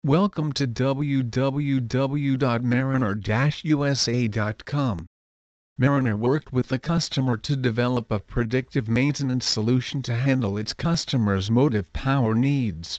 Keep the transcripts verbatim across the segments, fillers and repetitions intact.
Welcome to w w w dot mariner dash u s a dot com. Mariner worked with the customer to develop a predictive maintenance solution to handle its customers' motive power needs.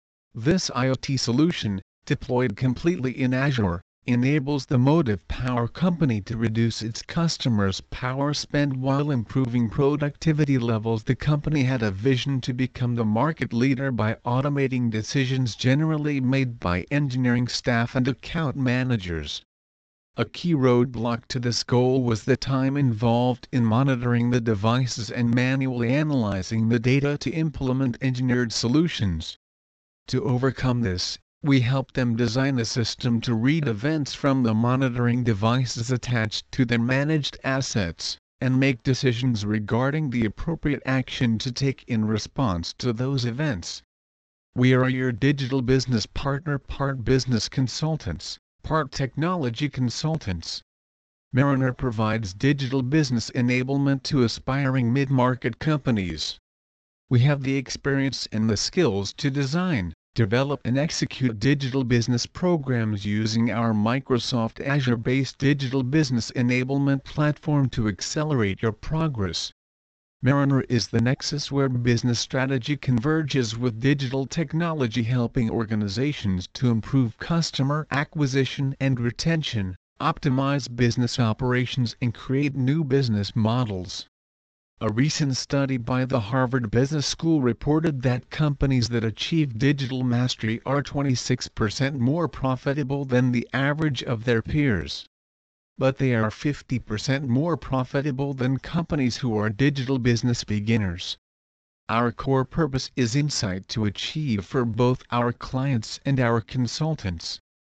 This IoT solution, deployed completely in Azure, enables the motive power company to reduce its customers' power spend while improving productivity levels. The company had a vision to become the market leader by automating decisions generally made by engineering staff and account managers. A key roadblock to this goal was the time involved in monitoring the devices and manually analyzing the data to implement engineered solutions. To overcome this, we helped them design a system to read events from the monitoring devices attached to their managed assets, and make decisions regarding the appropriate action to take in response to those events. We are your digital business partner, part business consultants, part technology consultants. Mariner provides digital business enablement to aspiring mid-market companies. We have the experience and the skills to design, develop and execute digital business programs using our Microsoft Azure-based digital business enablement platform to accelerate your progress. Mariner is the nexus where business strategy converges with digital technology, helping organizations to improve customer acquisition and retention, optimize business operations and create new business models. A recent study by the Harvard Business School reported that companies that achieve digital mastery are twenty-six percent more profitable than the average of their peers. But they are fifty percent more profitable than companies who are digital business beginners. Our core purpose is insight to achieve for both our clients and our consultants.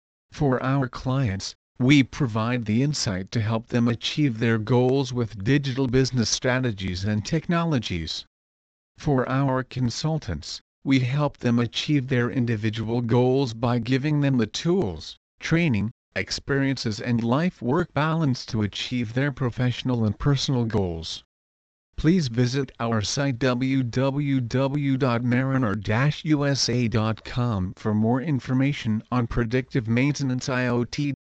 For our clients, we provide the insight to help them achieve their goals with digital business strategies and technologies. For our consultants, we help them achieve their individual goals by giving them the tools, training, experiences and life-work balance to achieve their professional and personal goals. Please visit our site w w w dot mariner dash u s a dot com for more information on predictive maintenance IoT.